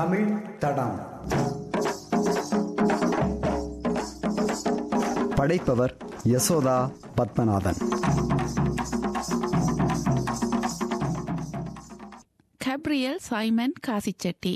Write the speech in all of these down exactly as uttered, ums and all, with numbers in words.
தமிழ் தடம். படைப்பவர் Yasodha Padmanathan. Gabriel Simon Casie Chetty.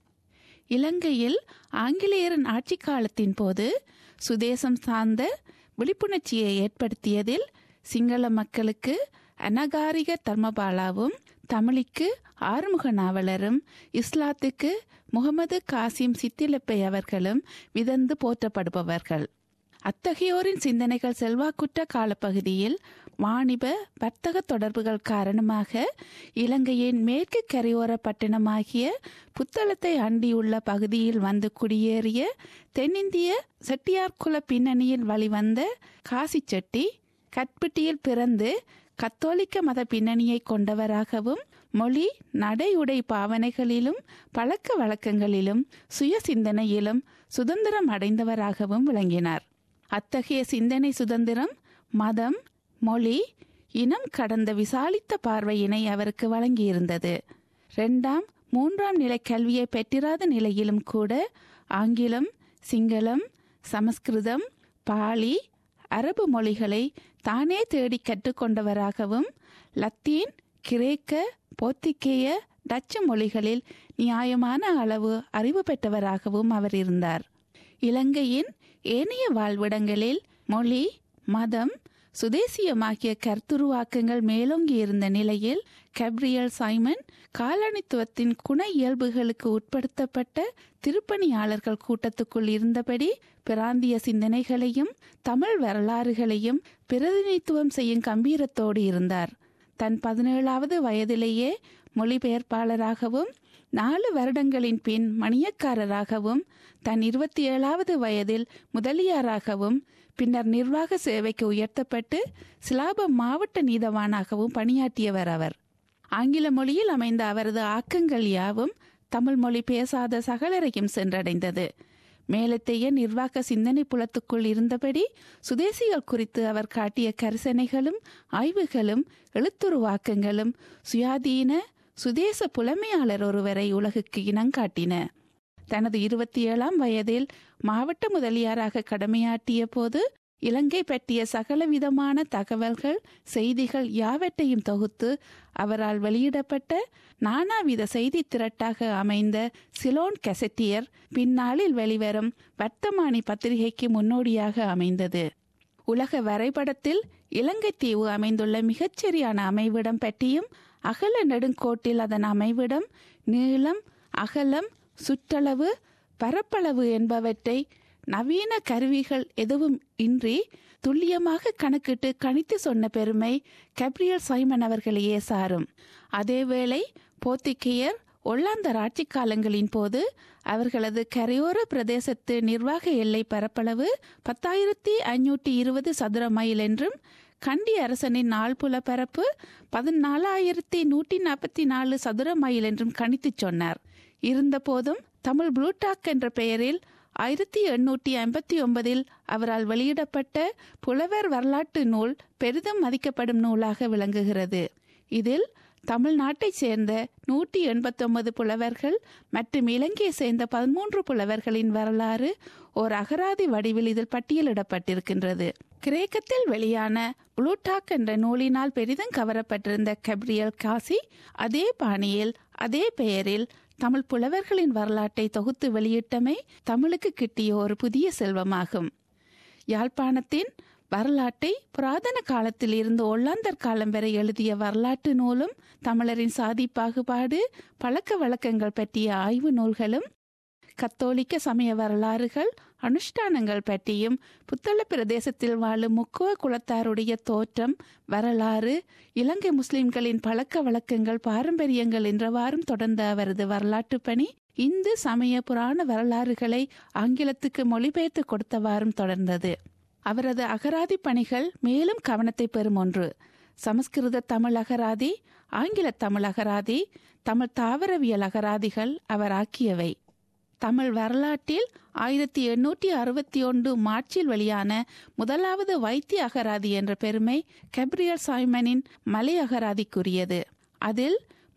இலங்கையில் ஆங்கிலேயரின் ஆட்சி காலத்தின் போது சுதேசம் சார்ந்த விழிப்புணர்ச்சியை ஏற்படுத்தியதில் சிங்கள மக்களுக்கு அனகாரிக தர்மபாலாவும், தமிழுக்கு ஆறுமுக நாவலரும், இஸ்லாத்துக்கு முகமது காசிம் சித்திலப்பை அவர்களும் விதந்து போற்றப்படுபவர்கள். அத்தகையோரின் சிந்தனைகள் செல்வாக்குற்ற காலப்பகுதியில் வாணிப வர்த்தக தொடர்புகள் காரணமாக இலங்கையின் மேற்கு கரையோர பட்டணமாகிய புத்தளத்தை அண்டியுள்ள பகுதியில் வந்து குடியேறிய தென்னிந்திய செட்டியார்குல பின்னணியில் வழிவந்த காசிச்செட்டி கட்பிட்டியில் பிறந்து கத்தோலிக்க மத பின்னணியை கொண்டவராகவும் மொழி நடை உடை பாவனைகளிலும் பழக்க வழக்கங்களிலும் சுய சிந்தனையிலும் சுதந்திரம் அடைந்தவராகவும் விளங்கினார். அத்தகைய சிந்தனை சுதந்திரம் மதம், மொழி, இனம் கடந்த விசாலித்த பார்வையினை அவருக்கு வழங்கியிருந்தது. இரண்டாம் மூன்றாம் நிலை கல்வியை பெற்றிராத நிலையிலும் கூட ஆங்கிலம், சிங்களம், சமஸ்கிருதம், பாலி, அரபு மொழிகளை தானே தேடி கற்றுக்கொண்டவராகவும் லத்தீன், கிரேக்க, போர்த்துகேய, டச்சு மொழிகளில் நியாயமான அளவு அறிவு பெற்றவராகவும் அவர் இருந்தார். இலங்கையின் ஏனைய வாழ்விடங்களில் மொழி, மதம், சுதேசியமாகிய கருத்துருவாக்கங்கள் மேலோங்கி இருந்த நிலையில் கேப்ரியல் சைமன் காலனித்துவத்தின் குண இயல்புகளுக்கு உட்படுத்தப்பட்ட திருப்பணியாளர்கள் கூட்டத்துக்குள் இருந்தபடி பிராந்திய சிந்தனைகளையும் தமிழ் வரலாறுகளையும் பிரதிநிதித்துவம் செய்யும் கம்பீரத்தோடு இருந்தார். தன் பதினேழாவது வயதிலேயே மொழிபெயர்ப்பாளராகவும் நாலு வருடங்களின் பின் மணியக்காரராகவும் தன் இருபத்தி ஏழாவது வயதில் முதலியாராகவும் பின்னர் நிர்வாக சேவைக்கு உயர்த்தப்பட்டு சிலாபம் மாவட்ட நீதவானாகவும் பணியாற்றியவர் அவர். ஆங்கில மொழியில் அமைந்த அவரது ஆக்கங்கள் யாவும் தமிழ் மொழி பேசாத சகலரையும் சென்றடைந்தது. மேலத்தைய நிர்வாக சிந்தனை புலத்துக்குள் இருந்தபடி சுதேசிகள் குறித்து அவர் காட்டிய கரிசனைகளும் ஆய்வுகளும் எழுத்துருவாக்கங்களும் சுயாதீன சுதேச புலமையாளர் ஒருவரை உலகுக்கு இனங்காட்டின. தனது இருபத்தி ஏழாம் வயதில் மாவட்ட முதலியாராக கடமையாற்றிய போது இலங்கை பற்றிய சகலவிதமான தகவல்கள், செய்திகள் யாவற்றையும் தொகுத்து அவரால் வெளியிடப்பட்ட நானாவித செய்தி திரட்டாக அமைந்த சிலோன் கெசட்டியர் பின்னாளில் வெளிவரும் வர்த்தமானி பத்திரிகைக்கு முன்னோடியாக அமைந்தது. உலக வரைபடத்தில் இலங்கை தீவு அமைந்துள்ள மிகச்சரியான அமைவிடம் பற்றியும் அகல நெடுங்கோட்டில் அதன் அமைவிடம், நீளம், அகலம், சுற்றளவு, பரப்பளவு என்பவற்றை நவீன கருவிகள் எதுவும் இன்றி துல்லியமாக கணக்கிட்டு கணித்து சொன்ன பெருமை கேப்ரியல் சைமன் அவர்களையே சாரும். அதேவேளை போர்த்துகேயர் ஒல்லாந்தர் ஆட்சி காலங்களின் போது அவர்களது கரையோர பிரதேசத்து நிர்வாக எல்லை பரப்பளவு பத்தாயிரத்தி ஐநூற்றி இருபது சதுர மைல் என்றும் கண்டி அரசனின் நாள்புல பரப்பு பதினாலாயிரத்தி நூற்றி நாற்பத்தி நாலு சதுர மைல் என்றும் கணித்து சொன்னார். இருந்த போதும் தமிழ் புளூட்டாக் என்ற பெயரில் ஆயிரத்தி எண்ணூற்றி ஐம்பத்தி ஒன்பதில் அவரால் வெளியிடப்பட்ட புலவர் வரலாற்று நூல் பெரிதும் மதிக்கப்படும் நூலாக விளங்குகிறது. இதில் தமிழ்நாட்டை சேர்ந்த நூற்றி எண்பத்தி ஒன்பது புலவர்கள் மற்றும் இலங்கையை சேர்ந்த பதிமூன்று புலவர்களின் வரலாறு ஓர் அகராதி வடிவில் இதில் பட்டியலிடப்பட்டிருக்கின்றது. கிரேக்கத்தில் வெளியான புளூட்டாக் என்ற நூலினால் பெரிதும் கவரப்பட்டிருந்த கேப்ரியல் காசி அதே பாணியில் அதே பெயரில் தமிழ் புலவர்களின் வரலாற்றை தொகுத்து வெளியிட்டமை தமிழுக்கு கிட்டிய ஒரு புதிய செல்வமாகும். யாழ்ப்பாணத்தின் வரலாற்றை புராதன காலத்தில் இருந்து ஒல்லாந்தர் காலம் வரை எழுதிய வரலாற்று நூலும், தமிழரின் சாதி பாகுபாடு, பழக்க வழக்கங்கள் பற்றிய ஆய்வு நூல்களும், கத்தோலிக்க சமய வரலாறுகள், அனுஷ்டானங்கள் பற்றியும், புத்தள பிரதேசத்தில் வாழும் முக்குவ குலத்தாருடைய தோற்றம், வரலாறு, இலங்கை முஸ்லிம்களின் பழக்க வழக்கங்கள், பாரம்பரியங்கள் என்றவாறும் தொடர்ந்த அவரது வரலாற்று பணி இந்து சமய புராண வரலாறுகளை ஆங்கிலத்துக்கு மொழிபெயர்த்து கொடுத்தவாறும் தொடர்ந்தது. அவரது அகராதி பணிகள் மேலும் கவனத்தை பெறும் ஒன்று. சமஸ்கிருத தமிழ் அகராதி, ஆங்கில தமிழ் அகராதி, தமிழ் தாவரவியல் அகராதிகள் அவர் ஆக்கியவை. தமிழ் வரலாற்றில் ஆயிரத்தி எண்ணூற்றி அறுபத்தி ஒன்று மார்ச்சில் வெளியான முதலாவது வைத்திய அகராதி என்ற பெருமை கேப்ரியல் சைமனின் மலை அகராதிக்குரியது. அதில்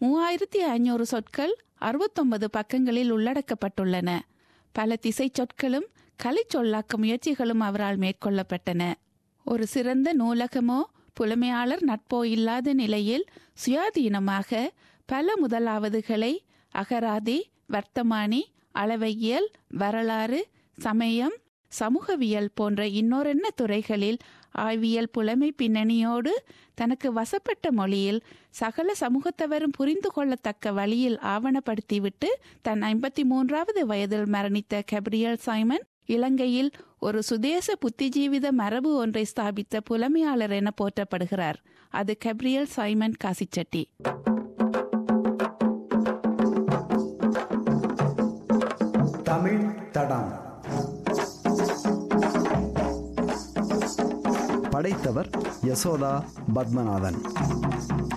மூவாயிரத்தி ஐநூறு சொற்கள் அறுபத்தொன்பது பக்கங்களில் உள்ளடக்கப்பட்டுள்ளன. பல திசை சொற்களும் கலை சொல்லாக்க முயற்சிகளும் அவரால் மேற்கொள்ளப்பட்டன. ஒரு சிறந்த நூலகமோ புலமையாளர் நட்போ இல்லாத நிலையில் சுயாதீனமாக பல முதலாவதுகளை அகராதி, வர்த்தமானி, அளவையியல், வரலாறு, சமயம், சமூகவியல் போன்ற இன்னொரென்ன துறைகளில் ஆய்வியல் புலமை பின்னணியோடு தனக்கு வசப்பட்ட மொழியில் சகல சமூகத்தவரும் புரிந்து கொள்ளத்தக்க வழியில் ஆவணப்படுத்திவிட்டு தன் ஐம்பத்தி மூன்றாவது வயதில் மரணித்த கேப்ரியல் சைமன் இலங்கையில் ஒரு சுதேச புத்திஜீவித மரபு ஒன்றை ஸ்தாபித்த புலமையாளர் என போற்றப்படுகிறார். அது கேப்ரியல் சைமன் காசிச்செட்டி. தமிழ் தடம். படைத்தவர் யசோதா பத்மநாதன்.